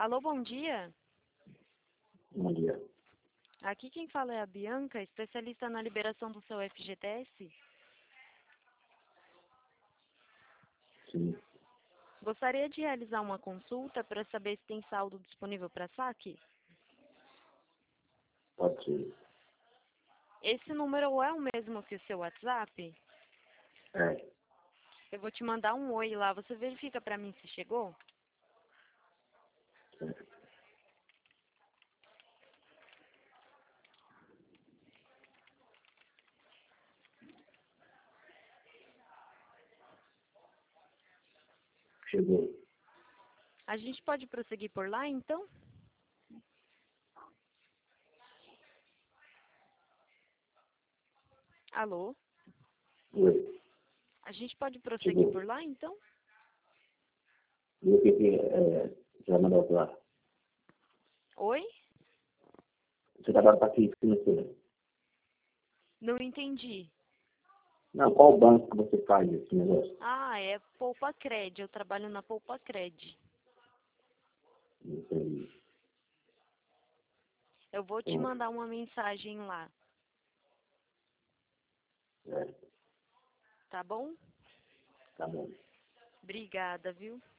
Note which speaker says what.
Speaker 1: Alô, bom dia.
Speaker 2: Bom dia.
Speaker 1: Aqui quem fala é a Bianca, especialista na liberação do seu FGTS.
Speaker 2: Sim,
Speaker 1: Gostaria de realizar uma consulta para saber se tem saldo disponível para saque?
Speaker 2: pode ser.
Speaker 1: Esse número é o mesmo que o seu WhatsApp?
Speaker 2: É,
Speaker 1: Eu vou te mandar um oi lá, você verifica para mim se chegou?
Speaker 2: certo. Chegou.
Speaker 1: A gente pode prosseguir por lá, então? Alô?
Speaker 2: Oi.
Speaker 1: A gente pode prosseguir
Speaker 2: Chegou.
Speaker 1: por lá, então?
Speaker 2: E o que você vai mandar lá?
Speaker 1: Oi?
Speaker 2: Você trabalha para que financeira?
Speaker 1: Não entendi.
Speaker 2: Não, qual banco que você faz esse negócio?
Speaker 1: Ah, é Poupa Cred. Eu trabalho na Poupa Cred.
Speaker 2: Não sei.
Speaker 1: Eu vou te
Speaker 2: Então,
Speaker 1: mandar uma mensagem lá,
Speaker 2: certo.
Speaker 1: tá bom?
Speaker 2: Tá bom.
Speaker 1: Obrigada, viu?